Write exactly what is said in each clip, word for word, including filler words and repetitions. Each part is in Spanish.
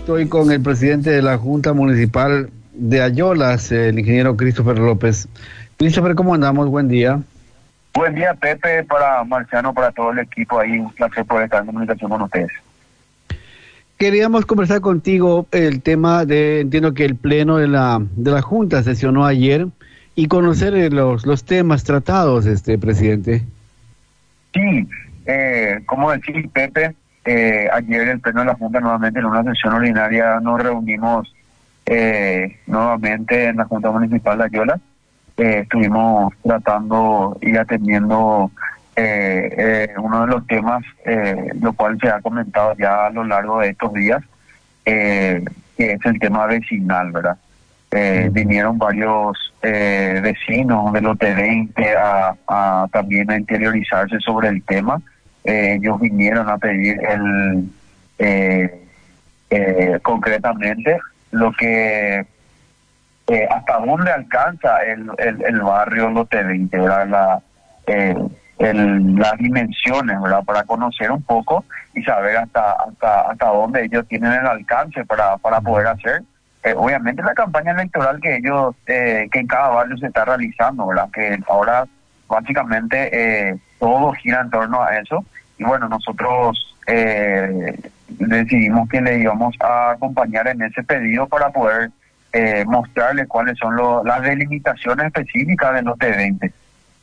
estoy con el presidente de la Junta Municipal de Ayolas, el ingeniero Christopher López. Christopher, ¿cómo andamos? Buen día. Buen día, Pepe, para Marciano, para todo el equipo ahí. Un placer poder estar en comunicación con ustedes. Queríamos conversar contigo el tema de, entiendo que el pleno de la de la Junta sesionó ayer y conocer los los temas tratados, este presidente. Sí, eh, como decís, Pepe, eh, ayer el pleno de la Junta nuevamente en una sesión ordinaria nos reunimos eh, nuevamente en la Junta Municipal de Ayolas. Eh, estuvimos tratando y atendiendo eh, eh, uno de los temas, eh, lo cual se ha comentado ya a lo largo de estos días, eh, que es el tema vecinal, ¿verdad? Eh, vinieron varios eh, vecinos del lote veinte a, a también a interiorizarse sobre el tema. Eh, ellos vinieron a pedir el eh, eh, concretamente lo que eh, hasta dónde alcanza el, el, el barrio lote veinte, ¿verdad? La, eh, el, las dimensiones, ¿verdad? Para conocer un poco y saber hasta hasta hasta dónde ellos tienen el alcance para para poder hacer Eh, obviamente la campaña electoral que ellos, eh, que en cada barrio se está realizando, ¿verdad? Que ahora básicamente eh, todo gira en torno a eso. Y bueno, nosotros eh, decidimos que le íbamos a acompañar en ese pedido para poder eh, mostrarle cuáles son lo, las delimitaciones específicas del lote veinte.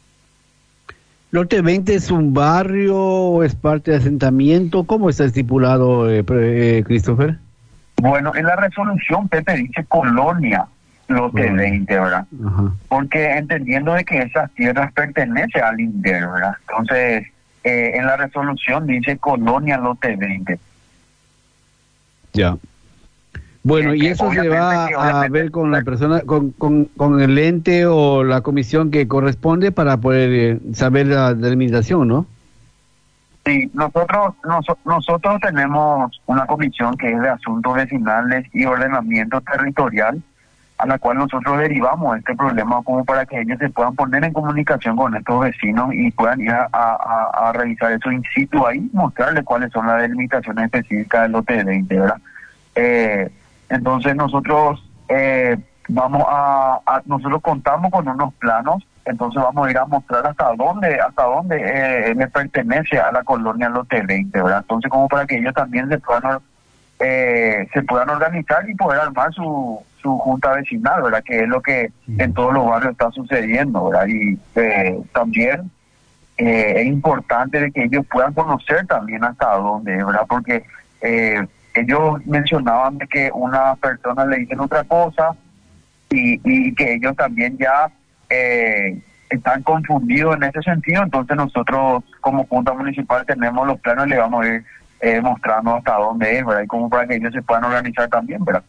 ¿Lote veinte es un barrio o es parte de asentamiento? ¿Cómo está estipulado, eh, pre- eh, Christopher? Bueno, en la resolución, Pepe, dice colonia lote veinte, ¿verdad? Ajá. Porque entendiendo de que esas tierras pertenecen al INDER, ¿verdad? Entonces, eh, en la resolución dice colonia lote veinte. Ya. Bueno, Eh, ¿y que eso se obviamente- va que a obviamente- ver con la persona, con, con, con el ente o la comisión que corresponde para poder eh, saber la delimitación, ¿no? Sí, nosotros, noso- nosotros tenemos una comisión que es de asuntos vecinales y ordenamiento territorial, a la cual nosotros derivamos este problema como para que ellos se puedan poner en comunicación con estos vecinos y puedan ir a, a, a revisar eso in situ ahí, mostrarles cuáles son las delimitaciones específicas del lote veinte, ¿verdad? Eh, entonces nosotros eh, vamos a, a, nosotros contamos con unos planos, entonces vamos a ir a mostrar hasta dónde, hasta dónde eh, le pertenece a la colonia lote veinte, ¿verdad? Entonces como para que ellos también se puedan eh, se puedan organizar y poder armar su, su junta vecinal, ¿verdad? Que es lo que en todos los barrios está sucediendo, ¿verdad? Y eh, también eh, es importante de que ellos puedan conocer también hasta dónde, ¿verdad? Porque eh, ellos mencionaban de que una persona le dicen otra cosa y, y que ellos también ya eh, están confundidos en ese sentido. Entonces nosotros como Junta Municipal tenemos los planos y le vamos a ir eh, mostrando hasta dónde es, ¿verdad? Y como para que ellos se puedan organizar también, ¿verdad?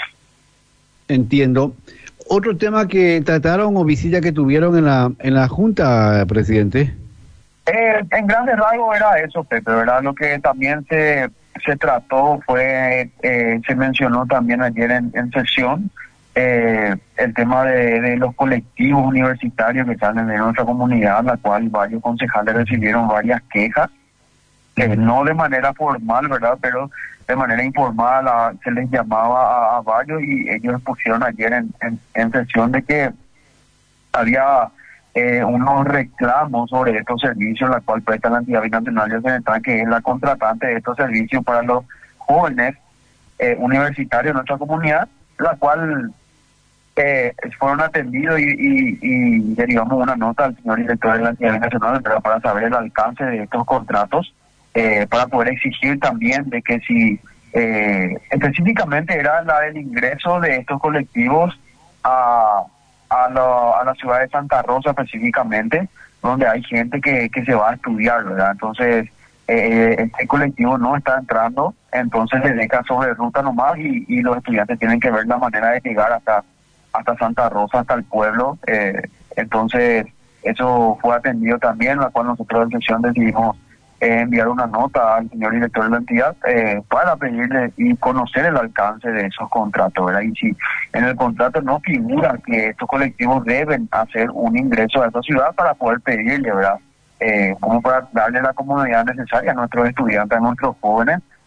Entiendo. Otro tema que trataron o visita que tuvieron en la en la Junta, presidente. Eh, en grandes rasgos era eso, Pepe, ¿verdad? Lo que también se se trató fue, eh, se mencionó también ayer en, en sesión, eh, el tema de, de los colectivos universitarios que salen de nuestra comunidad, la cual varios concejales recibieron varias quejas, que no de manera formal, ¿verdad? Pero de manera informal a, se les llamaba a, a varios y ellos pusieron ayer en, en, en sesión de que había eh, unos reclamos sobre estos servicios, la cual presta la entidad binacional de Occidental, que es la contratante de estos servicios para los jóvenes eh, universitarios de nuestra comunidad, la cual eh, fueron atendidos y, y, y derivamos una nota al señor director de la entidad binacional para saber el alcance de estos contratos, eh, para poder exigir también de que si eh, específicamente era la del ingreso de estos colectivos a A, lo, a la ciudad de Santa Rosa específicamente, donde hay gente que, que se va a estudiar, ¿verdad? Entonces, eh, este colectivo no está entrando, entonces le deja sobre ruta nomás y, y los estudiantes tienen que ver la manera de llegar hasta hasta Santa Rosa, hasta el pueblo. Eh, entonces, eso fue atendido también, la cual nosotros en sesión decidimos eh, enviar una nota al señor director de la entidad eh, para pedirle y conocer el alcance de esos contratos, ¿verdad? Y si en el contrato no figura que estos colectivos deben hacer un ingreso a esta ciudad para poder pedirle, ¿verdad? Eh, como para darle la comodidad necesaria a nuestros estudiantes, a nuestros jóvenes,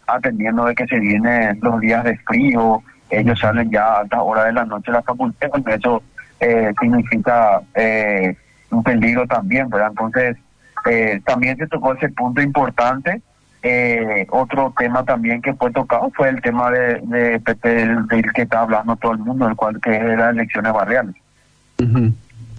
atendiendo de que se vienen los días de frío, ellos salen ya a altas horas de la noche a la facultad, eso eh, significa eh, un peligro también, ¿verdad? Entonces, eh, también se tocó ese punto importante. Eh, otro tema también que fue tocado fue el tema de, de, de, del, del que está hablando todo el mundo, el cual que es las elecciones barriales. Uh-huh.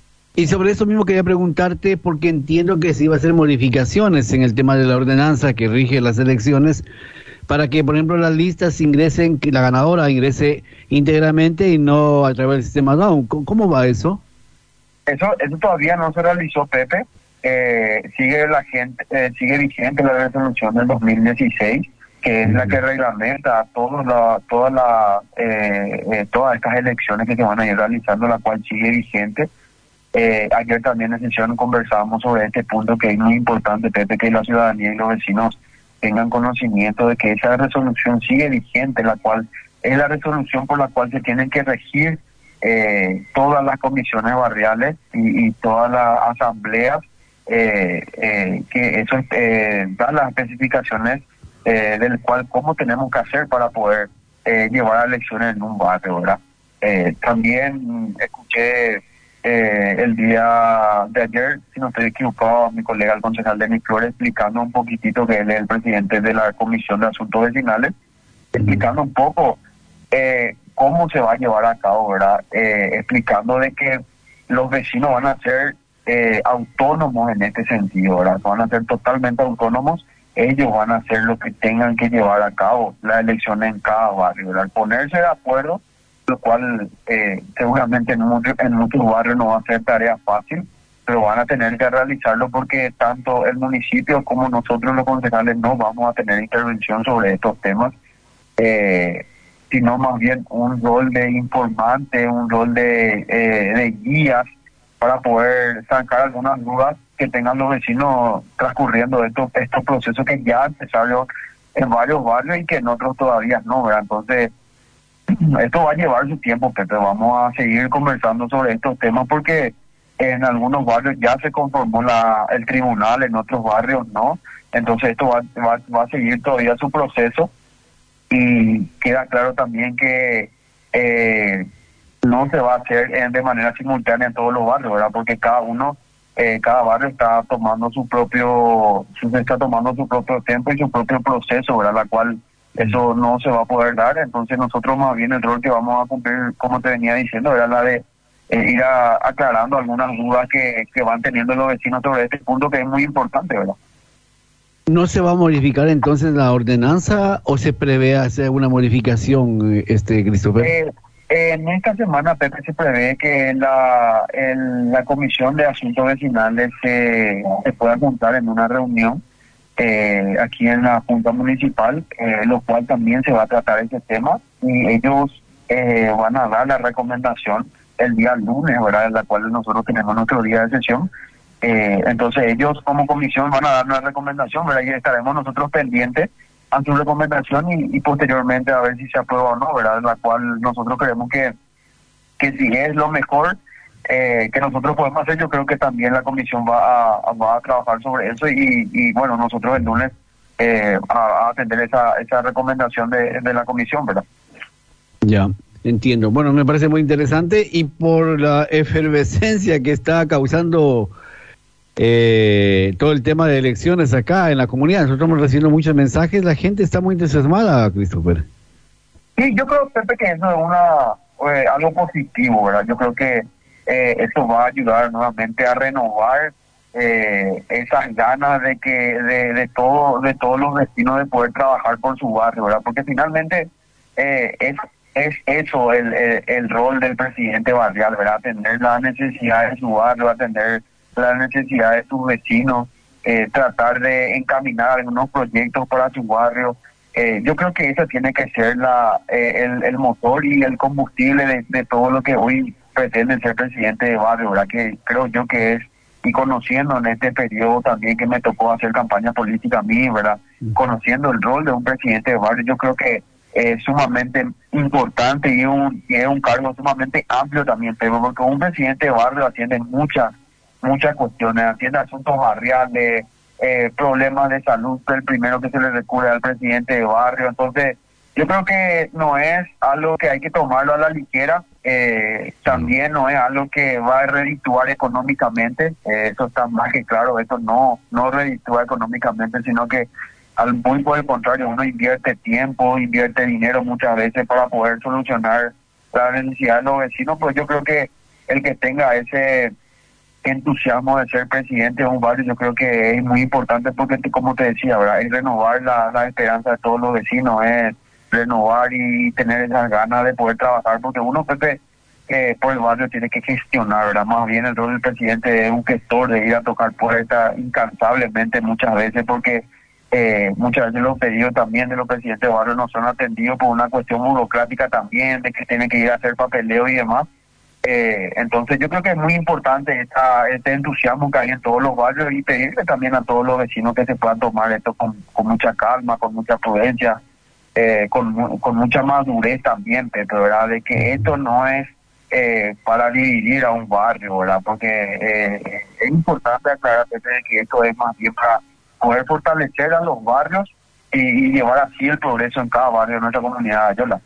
Y sobre eso mismo quería preguntarte, porque entiendo que se iba a hacer modificaciones en el tema de la ordenanza que rige las elecciones, para que, por ejemplo, las listas ingresen, que la ganadora ingrese íntegramente y no a través del sistema Down. ¿Cómo va eso? Eso, eso todavía no se realizó, Pepe. Eh, sigue la gente, eh, sigue vigente la resolución del dos mil dieciséis, que es uh-huh. la que reglamenta todas la, toda la, eh, eh, todas estas elecciones que se van a ir realizando, la cual sigue vigente. Eh, ayer también en sesión conversábamos sobre este punto que es muy importante, Pepe, que la ciudadanía y los vecinos tengan conocimiento de que esa resolución sigue vigente, la cual es la resolución por la cual se tienen que regir eh, todas las comisiones barriales y, y todas las asambleas, eh, eh, que eso eh, da las especificaciones eh, del cual cómo tenemos que hacer para poder eh, llevar a elecciones en un barrio, ¿verdad? Eh, también escuché Eh, el día de ayer, si no estoy equivocado, a mi colega, el concejal Denis Flores, explicando un poquitito que él es el presidente de la Comisión de Asuntos Vecinales, explicando un poco eh, cómo se va a llevar a cabo, ¿verdad? Eh, explicando de que los vecinos van a ser eh, autónomos en este sentido, ¿verdad? Van a ser totalmente autónomos, ellos van a hacer lo que tengan que llevar a cabo, la elección en cada barrio, ¿verdad? Ponerse de acuerdo, lo cual eh, seguramente en, mucho, en muchos barrios no va a ser tarea fácil, pero van a tener que realizarlo porque tanto el municipio como nosotros los concejales no vamos a tener intervención sobre estos temas, eh, sino más bien un rol de informante, un rol de, eh, de guías para poder sacar algunas dudas que tengan los vecinos transcurriendo estos, estos procesos que ya empezaron en varios barrios y que en otros todavía no, ¿verdad? Entonces, esto va a llevar su tiempo, Pepe. Vamos a seguir conversando sobre estos temas porque en algunos barrios ya se conformó la, el tribunal, en otros barrios no. Entonces esto va, va, va a seguir todavía su proceso y queda claro también que eh, no se va a hacer eh, de manera simultánea en todos los barrios, ¿verdad? Porque cada uno, eh, cada barrio está tomando su propio, su, está tomando su propio tiempo y su propio proceso, ¿verdad? La cual eso no se va a poder dar. Entonces nosotros más bien el rol que vamos a cumplir, como te venía diciendo, era la de eh, ir a, aclarando algunas dudas que, que van teniendo los vecinos sobre este punto que es muy importante, ¿verdad? ¿No se va a modificar entonces la ordenanza o se prevé hacer una modificación, este Christopher? Eh, en esta semana, Pepe, se prevé que la, el, la Comisión de Asuntos Vecinales se, se pueda juntar en una reunión Eh, aquí en la Junta Municipal, eh, lo cual también se va a tratar ese tema y ellos eh, van a dar la recomendación el día lunes, ¿verdad? En la cual nosotros tenemos nuestro día de sesión. Eh, entonces ellos como comisión van a dar una recomendación, ¿verdad? Y estaremos nosotros pendientes a su recomendación y, y posteriormente a ver si se aprueba o no, ¿verdad? En la cual nosotros creemos que, que si es lo mejor Eh, que nosotros podemos hacer, yo creo que también la comisión va a, va a trabajar sobre eso y, y bueno, nosotros el lunes eh, a, a atender esa, esa recomendación de, de la comisión, ¿verdad? Ya, entiendo. Bueno, me parece muy interesante y por la efervescencia que está causando eh, todo el tema de elecciones acá en la comunidad, nosotros estamos recibiendo muchos mensajes, la gente está muy entusiasmada, Christopher. Sí, yo creo, Pepe, que eso es una eh, algo positivo, ¿verdad? Yo creo que Eh, eso va a ayudar nuevamente a renovar eh, esas ganas de que de, de todo de todos los vecinos de poder trabajar por su barrio, ¿verdad? Porque finalmente eh, es es eso el, el, el rol del presidente barrial, ¿verdad? Atender las necesidades de su barrio, atender las necesidades de sus vecinos, eh, tratar de encaminar algunos proyectos para su barrio. Eh, yo creo que eso tiene que ser la eh, el, el motor y el combustible de, de todo lo que hoy pretende ser presidente de barrio, ¿verdad? Que creo yo que es, y conociendo en este periodo también que me tocó hacer campaña política a mí, ¿verdad? Conociendo el rol de un presidente de barrio, yo creo que es sumamente importante y, un, y es un cargo sumamente amplio también, pero porque un presidente de barrio atiende muchas, muchas cuestiones, atiende asuntos barriales, eh, problemas de salud, el primero que se le recurre al presidente de barrio. Entonces, yo creo que no es algo que hay que tomarlo a la ligera, eh, también no es algo que va a redituar económicamente, eh, eso está más que claro, esto no, no reditúa económicamente, sino que al muy por el contrario, uno invierte tiempo, invierte dinero muchas veces para poder solucionar la necesidad de los vecinos. Pues yo creo que el que tenga ese entusiasmo de ser presidente de un barrio, yo creo que es muy importante porque, como te decía, ¿verdad? Es renovar la, la esperanza de todos los vecinos, es renovar y tener esas ganas de poder trabajar, porque uno, Pepe, eh, por el barrio tiene que gestionar, ¿verdad? Más bien el rol del presidente es un gestor, de ir a tocar puertas incansablemente muchas veces, porque eh, muchas veces los pedidos también de los presidentes de barrio no son atendidos por una cuestión burocrática también, de que tienen que ir a hacer papeleo y demás. Eh, entonces yo creo que es muy importante esta, este entusiasmo que hay en todos los barrios y pedirle también a todos los vecinos que se puedan tomar esto con, con mucha calma, con mucha prudencia, eh, con, con mucha madurez también, pero ¿verdad? De que esto no es eh, para dividir a un barrio, ¿verdad? Porque eh, es importante aclarar de que esto es más bien para poder fortalecer a los barrios y, y llevar así el progreso en cada barrio de nuestra comunidad, Yola.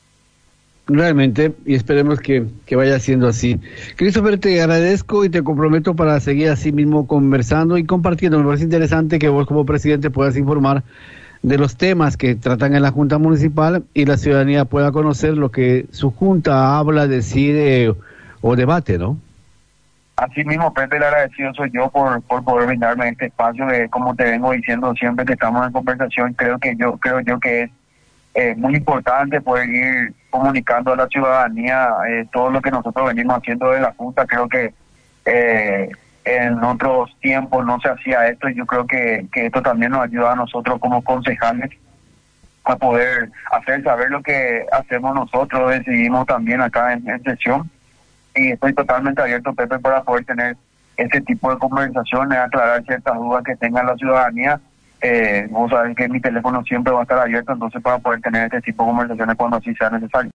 Realmente, y esperemos que, que vaya siendo así. Christopher, te agradezco y te comprometo para seguir así mismo conversando y compartiendo. Me parece interesante que vos como presidente puedas informar de los temas que tratan en la Junta Municipal y la ciudadanía pueda conocer lo que su Junta habla, decide o debate, ¿no? Así mismo, Pepe, el agradecido soy yo por, por poder brindarme este espacio, que como te vengo diciendo siempre que estamos en conversación, creo que yo creo yo que es eh, muy importante poder ir comunicando a la ciudadanía eh, todo lo que nosotros venimos haciendo de la Junta. Creo que eh, en otros tiempos no se hacía esto y yo creo que, que esto también nos ayuda a nosotros como concejales a poder hacer saber lo que hacemos nosotros, decidimos también acá en, en sesión. Y estoy totalmente abierto, Pepe, para poder tener ese tipo de conversaciones, aclarar ciertas dudas que tenga la ciudadanía. Eh, vos sabés que mi teléfono siempre va a estar abierto, entonces para poder tener este tipo de conversaciones cuando así sea necesario.